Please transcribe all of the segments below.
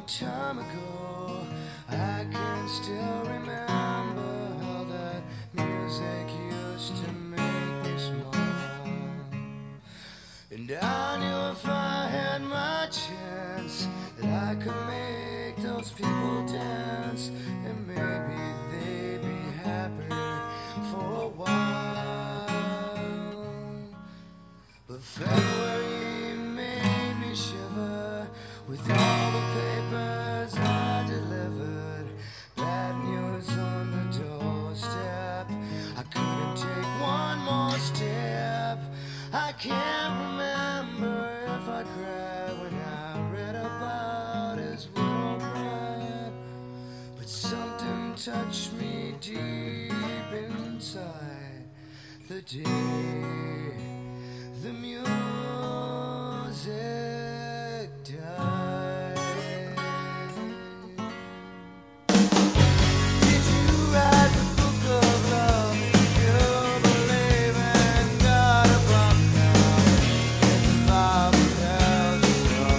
time ago, I can still remember how that music used to make me smile. And I knew if I had my chance that I could make those people dance, and maybe they'd be happy for a while. But February made me shiver with all the papers I delivered. Bad news on the doorstep. I couldn't take one more step. I can't remember if I cried when I read about his widow bride, but something touched me deep inside the day the music died. Did you write the book of love? Did you believe in God above now? If the Bible tells you so.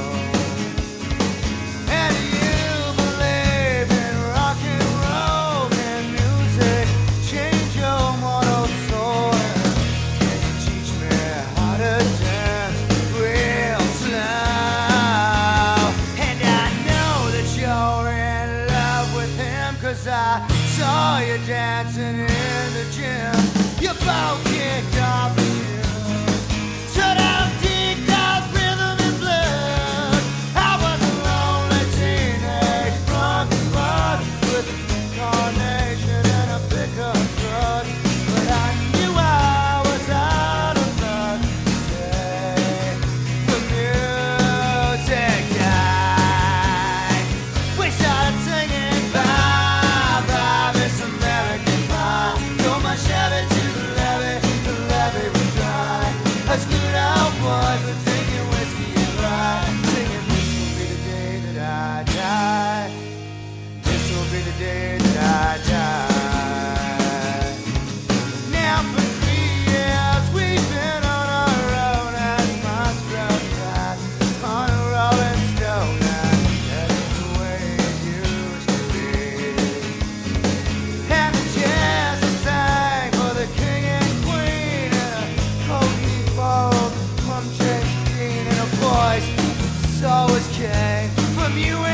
And do you believe in rock and roll? Can music change your mortal soul? Can you teach me how to dance real slow? And I know that you're in love with him, 'cause I saw you dancing in the gym. You both kicked off the shoes, stood out deep out rhythm and blues. I was a lonely teenage drunk bud with a carnation and a pickup truck, but I knew I was out of luck today. The music died. We started singing bye bye, Miss American Pie. Drove my Chevy to the levee was dry. Us good old boys were drinking whiskey and rye, singing, "This will be the day that I die. This will be the day that I die." Now for 3 years we've been on our own as my scrub ride on a rolling stone, and that's the way it used to be. And the jazz I sang for the king and queen, and a cold heat bottle from James Dean, and a voice that's always came from you